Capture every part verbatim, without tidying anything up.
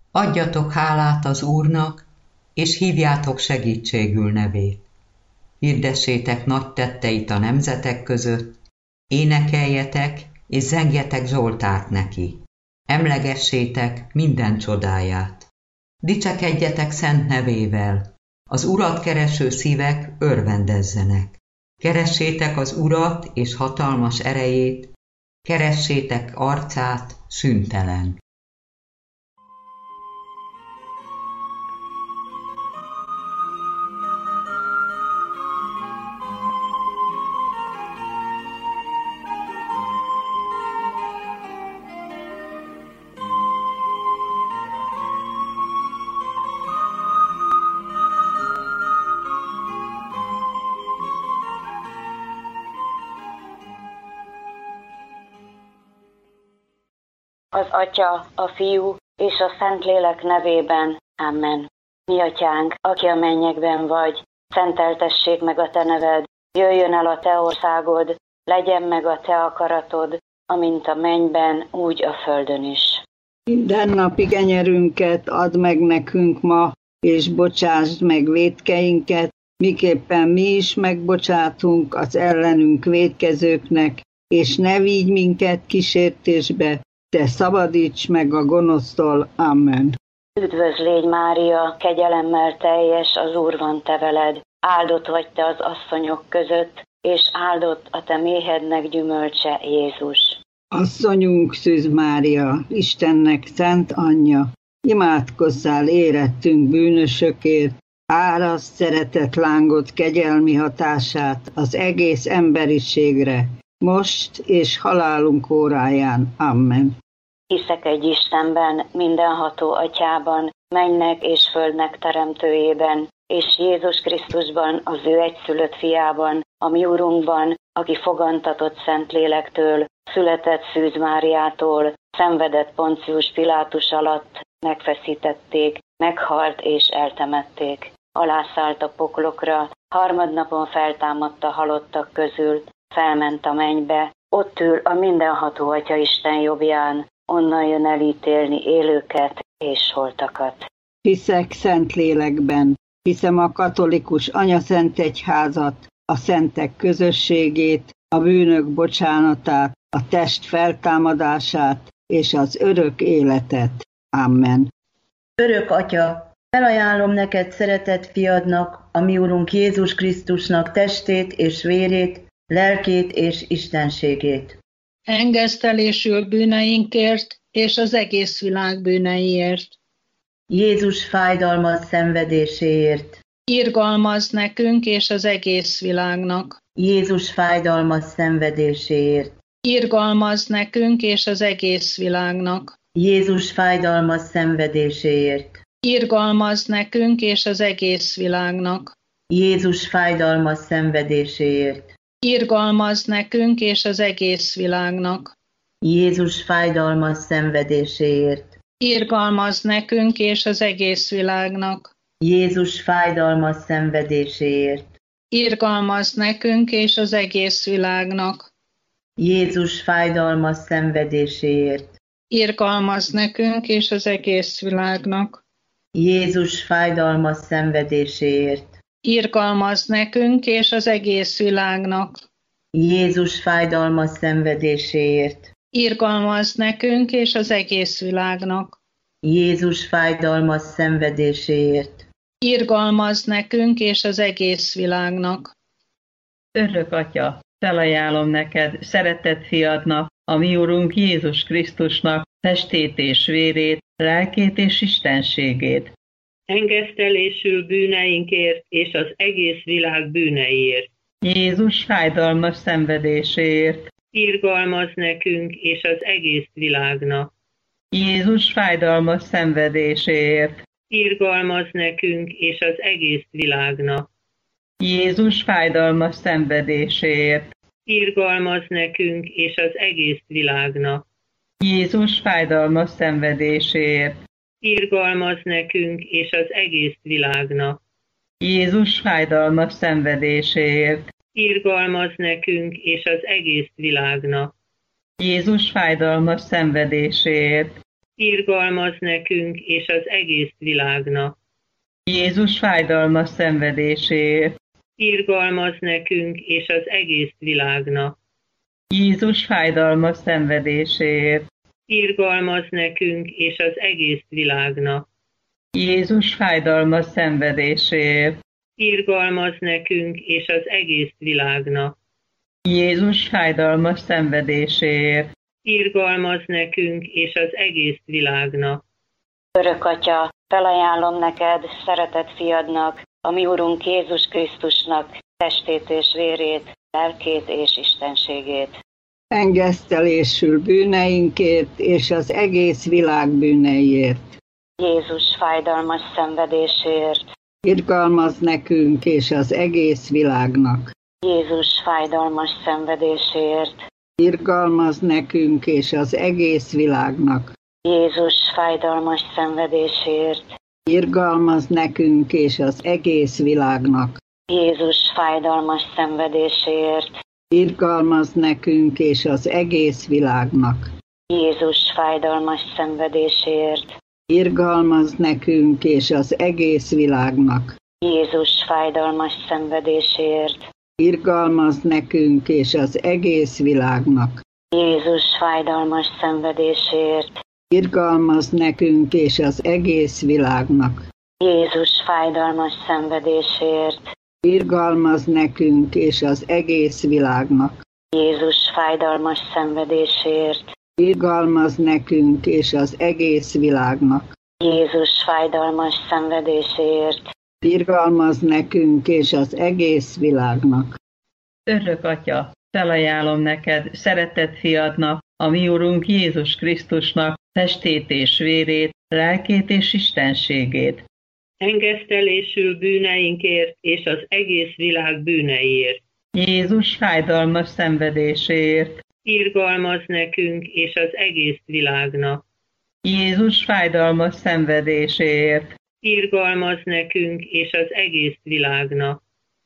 Adjatok hálát az Úrnak, és hívjátok segítségül nevét. Hirdessétek nagy tetteit a nemzetek között, énekeljetek és zengjetek zsoltárt neki. Emlegessétek minden csodáját. Dicsekedjetek szent nevével, az Urat kereső szívek örvendezzenek. Keressétek az Urat és hatalmas erejét, keressétek arcát szüntelen. Az Atya, a Fiú és a Szentlélek nevében. Amen. Mi Atyánk, aki a mennyekben vagy, szenteltessék meg a te neved, jöjjön el a te országod, legyen meg a te akaratod, amint a mennyben, úgy a földön is. Mindennapi kenyerünket add meg nekünk ma, és bocsásd meg vétkeinket, miképpen mi is megbocsátunk az ellenünk vétkezőknek, és ne vigy minket kísértésbe, de szabadíts meg a gonosztól. Amen. Üdvözl légy, Mária, kegyelemmel teljes, az Úr van te veled. Áldott vagy te az asszonyok között, és áldott a te méhednek gyümölcse, Jézus. Asszonyunk Szűz Mária, Istennek szent anyja, imádkozzál érettünk bűnösökért, áraszt szeretett lángot kegyelmi hatását az egész emberiségre, most és halálunk óráján. Amen. Hiszek egy Istenben, mindenható Atyában, mennynek és földnek teremtőjében, és Jézus Krisztusban, az ő egyszülött fiában, a mi Urunkban, aki fogantatott Szentlélektől, született Szűz Máriától, szenvedett Poncius Pilátus alatt, megfeszítették, meghalt és eltemették. Alászállt a poklokra, harmadnapon feltámadt a halottak közül, felment a mennybe, ott ül a mindenható Atya Isten jobbján, onnan jön elítélni élőket és holtakat. Hiszek Szentlélekben, hiszem a katolikus anyaszentegyházat, a szentek közösségét, a bűnök bocsánatát, a test feltámadását és az örök életet. Amen. Örök Atya, felajánlom neked szeretett fiadnak, a mi Urunk Jézus Krisztusnak testét és vérét, lelkét és istenségét. Engesztelésül bűneinkért és az egész világ bűneiért. Jézus fájdalmas szenvedéséért. Irgalmazz nekünk és az egész világnak. Jézus fájdalmas szenvedéséért. Irgalmazz nekünk és az egész világnak. Jézus fájdalmas szenvedéséért. Irgalmazz nekünk és az egész világnak. Jézus fájdalmas szenvedéséért. Irgalmazz nekünk és az egész világnak. Jézus fájdalmas szenvedéséért. Irgalmazz nekünk és az egész világnak. Jézus fájdalmas szenvedéséért. Irgalmazz nekünk és az egész világnak. Jézus fájdalmas szenvedéséért. Irgalmazz nekünk és az egész világnak. Jézus fájdalmas szenvedéséért. Irgalmazz nekünk és az egész világnak. Jézus fájdalmas szenvedéséért. Irgalmazz nekünk és az egész világnak. Jézus fájdalmas szenvedéséért. Irgalmazz nekünk és az egész világnak. Örök Atya, felajánlom neked, szeretett fiadnak, a mi Urunk Jézus Krisztusnak testét és vérét, lelkét és istenségét. Engesztelésül bűneinkért és az egész világ bűneiért. Jézus fájdalmas szenvedéséért. Irgalmazz nekünk és az egész világnak. Jézus fájdalmas szenvedéséért. Irgalmazz nekünk és az egész világnak. Jézus fájdalmas szenvedéséért. Irgalmazz nekünk és az egész világnak. Jézus fájdalmas szenvedéséért. Irgalmazz nekünk és az egész világnak. Jézus fájdalmas szenvedéséért. Irgalmazz nekünk és az egész világnak. Jézus fájdalmas szenvedéséért. irgalmaz nekünk és az egész világnak. Jézus fájdalmas szenvedéséért, Irgalmaz nekünk és az egész világnak. Jézus fájdalmas szenvedéséért, Irgalmaz nekünk és az egész világnak. Jézus fájdalmas szenvedéséért, Irgalmaz nekünk és az egész világnak. Jézus fájdalmas szenvedéséért, Irgalmaz nekünk és az egész világnak. Örök Atya, felajánlom neked, szeretett fiadnak, a mi Urunk Jézus Krisztusnak testét és vérét, lelkét és istenségét. Engesztelésül bűneinkért és az egész világ bűneiért. Jézus fájdalmas szenvedéséért. Irgalmaz nekünk és az egész világnak. Jézus fájdalmas szenvedéséért. Irgalmaz nekünk és az egész világnak. Jézus fájdalmas szenvedéséért. Irgalmaz nekünk és az egész világnak. Jézus fájdalmas szenvedéséért. Irgalmaz nekünk és az egész világnak. Jézus fájdalmas szenvedéséért. Irgalmaz nekünk és az egész világnak. Jézus fájdalmas szenvedéséért. Irgalmaz nekünk és az egész világnak. Jézus fájdalmas szenvedéséért. Irgalmaz nekünk és az egész világnak. Jézus fájdalmas szenvedéséért. Irgalmaz nekünk és az egész világnak. Jézus fájdalmas szenvedéséért. Irgalmaz nekünk és az egész világnak. Jézus fájdalmas szenvedéséért. Irgalmaz nekünk és az egész világnak. Örök Atya, felajánlom neked, szeretett fiadnak, a mi Urunk Jézus Krisztusnak testét és vérét, lelkét és istenségét. Engesztelésül bűneinkért és az egész világ bűneiért. Jézus fájdalmas szenvedéséért, Irgalmaz nekünk és az egész világnak. Jézus fájdalmas szenvedéséért, Irgalmaz nekünk és az egész világnak.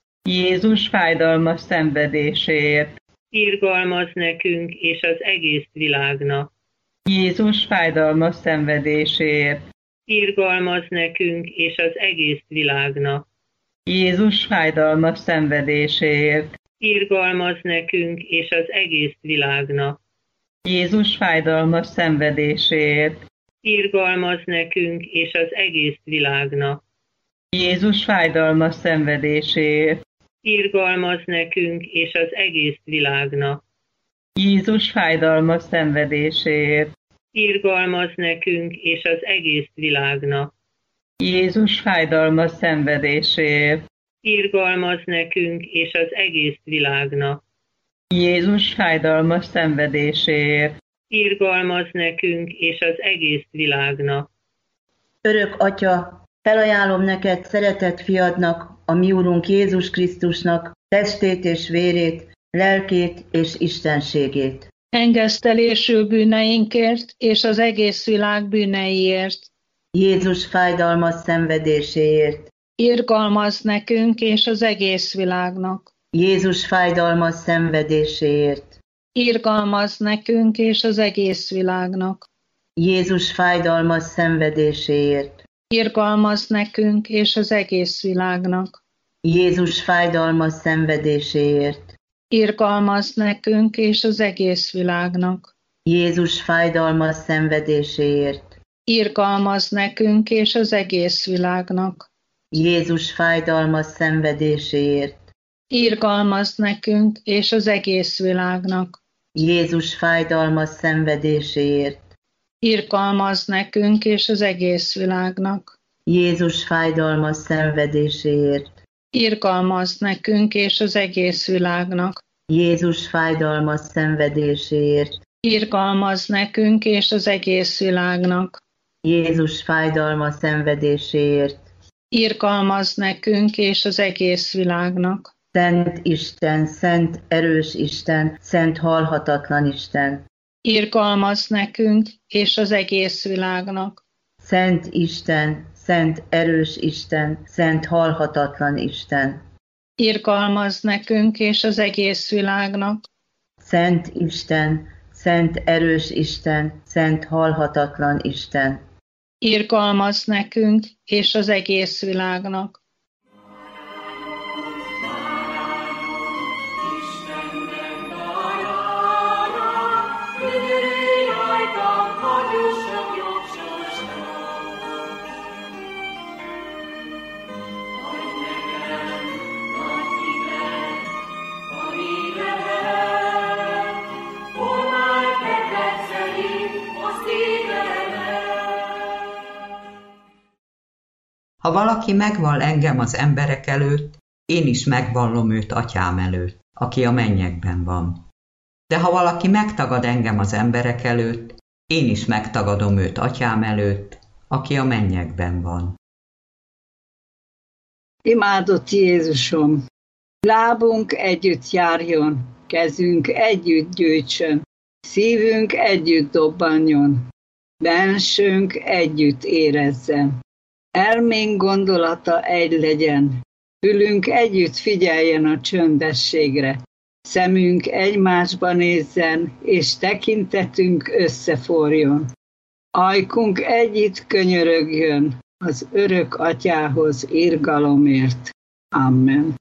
Jézus fájdalmas szenvedéséért, Irgalmaz nekünk és az egész világnak. Jézus fájdalmas szenvedéséért, Irgalmaz nekünk és az egész világnak. Jézus fájdalmas szenvedéséért, Irgalmaz nekünk és az egész világnak. Jézus fájdalmas szenvedéséért, Irgalmaz nekünk és az egész világnak. Jézus fájdalmas szenvedéséért, Irgalmaz nekünk és az egész világnak. Jézus fájdalmas szenvedéséért, Irgalmaz nekünk és az egész világnak. Jézus fájdalmas szenvedéséért, Irgalmaz nekünk és az egész világnak. Jézus fájdalmas szenvedéséért, Irgalmaz nekünk és az egész világnak. Örök Atya, felajánlom neked szeretett fiadnak, a mi Urunk Jézus Krisztusnak testét és vérét, lelkét és istenségét. Engesztelésül bűneinkért és az egész világ bűneiért. Jézus fájdalmas szenvedéséért. Irgalmaz nekünk és az egész világnak. Jézus fájdalmas szenvedéséért. Irgalmaz nekünk és az egész világnak. Jézus fájdalmas szenvedéséért. Irgalmaz nekünk és az egész világnak. Jézus fájdalmas szenvedéséért. Irgalmaz nekünk és az egész világnak. Jézus fájdalmas szenvedéséért. Irgalmaz nekünk és az egész világnak. Jézus fájdalmas szenvedéséért. Irgalmaz nekünk és az egész világnak. Jézus fájdalmas szenvedéséért. Irgalmaz nekünk és az egész világnak. Jézus fájdalmas szenvedéséért. Irgalmaz nekünk és az egész világnak. Jézus fájdalmas szenvedéséért. Irgalmaz nekünk és az egész világnak. Jézus fájdalmas szenvedéséért. Irgalmaz nekünk és az egész világnak. Szent Isten, szent erős Isten, szent halhatatlan Isten. Irgalmaz nekünk és az egész világnak. Szent Isten, szent erős Isten, szent halhatatlan Isten. Irgalmaz nekünk és az egész világnak. Szent Isten, szent erős Isten, szent halhatatlan Isten. Irgalmazz nekünk és az egész világnak. Ha valaki megvall engem az emberek előtt, én is megvallom őt atyám előtt, aki a mennyekben van. De ha valaki megtagad engem az emberek előtt, én is megtagadom őt atyám előtt, aki a mennyekben van. Imádott Jézusom! Lábunk együtt járjon, kezünk együtt gyűjtsön, szívünk együtt dobbanjon, bensőnk együtt érezzen. Elménk gondolata egy legyen, fülünk együtt figyeljen a csöndességre, szemünk egymásba nézzen, és tekintetünk összeforjon. Ajkunk együtt könyörögjön az örök atyához irgalomért. Amen.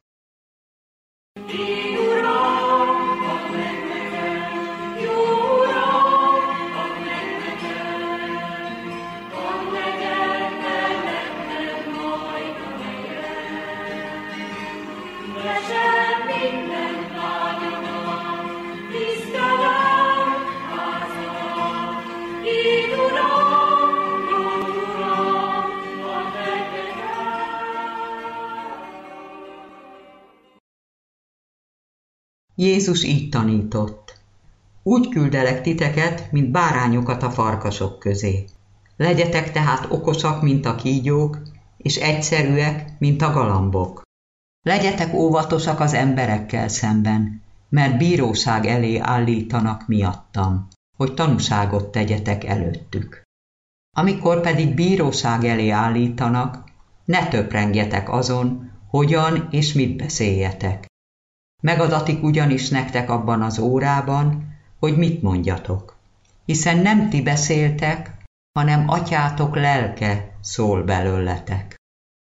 Jézus így tanított. Úgy küldelek titeket, mint bárányokat a farkasok közé. Legyetek tehát okosak, mint a kígyók, és egyszerűek, mint a galambok. Legyetek óvatosak az emberekkel szemben, mert bíróság elé állítanak miattam, hogy tanúságot tegyetek előttük. Amikor pedig bíróság elé állítanak, ne töprengjetek azon, hogyan és mit beszéljetek. Megadatik ugyanis nektek abban az órában, hogy mit mondjatok, hiszen nem ti beszéltek, hanem atyátok lelke szól belőletek.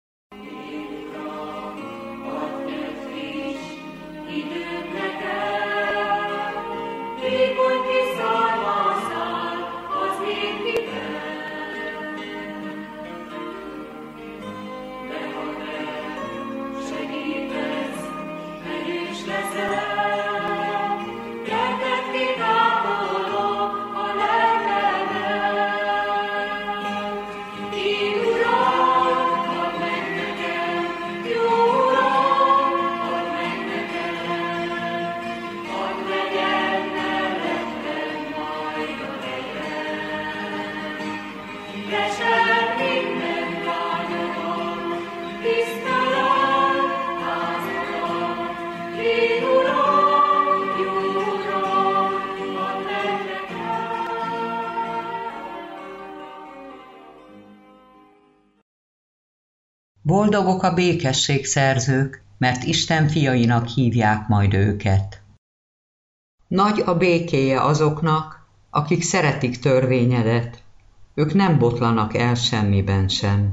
Boldogok a békességszerzők, mert Isten fiainak hívják majd őket. Nagy a békéje azoknak, akik szeretik törvényedet, ők nem botlanak el semmiben sem.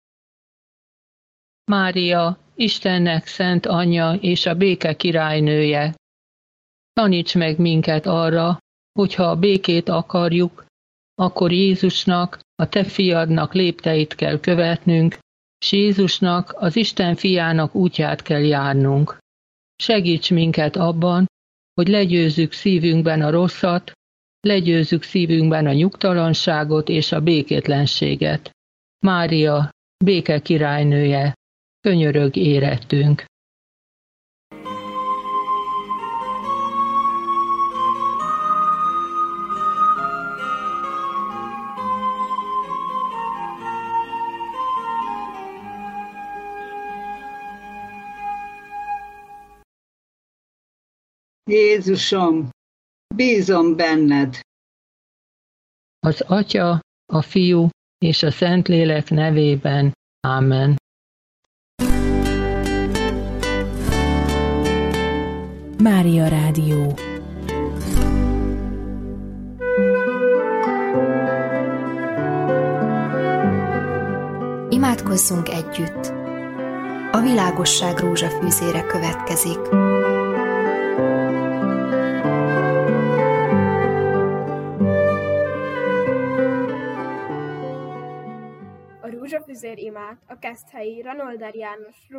Mária, Istennek szent anyja és a béke királynője, taníts meg minket arra, hogyha a békét akarjuk, akkor Jézusnak, a te fiadnak lépteit kell követnünk, s Jézusnak, az Isten fiának útját kell járnunk. Segíts minket abban, hogy legyőzzük szívünkben a rosszat, legyőzzük szívünkben a nyugtalanságot és a békétlenséget. Mária, béke királynője, könyörög érettünk. Jézusom, bízom benned. Az Atya, a Fiú és a Szentlélek nevében. Ámen. Mária Rádió. Imádkozzunk együtt. A világosság rózsafűzére következik. A rózsafűzér imát a Keszthelyi Ranolder János